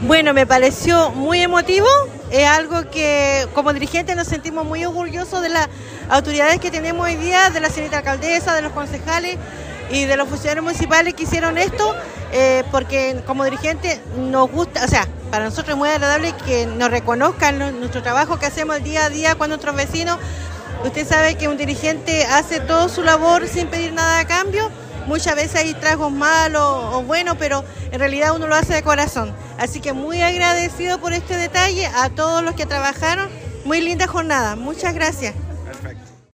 Bueno, me pareció muy emotivo, es algo que como dirigentes nos sentimos muy orgullosos de las autoridades que tenemos hoy día, de la señorita alcaldesa, de los concejales y de los funcionarios municipales que hicieron esto, porque como dirigentes nos gusta, o sea, para nosotros es muy agradable que nos reconozcan nuestro trabajo que hacemos el día a día con nuestros vecinos. Usted sabe que un dirigente hace toda su labor sin pedir nada a cambio. Muchas veces hay tragos malos o buenos, pero en realidad uno lo hace de corazón. Así que muy agradecido por este detalle a todos los que trabajaron. Muy linda jornada. Muchas gracias.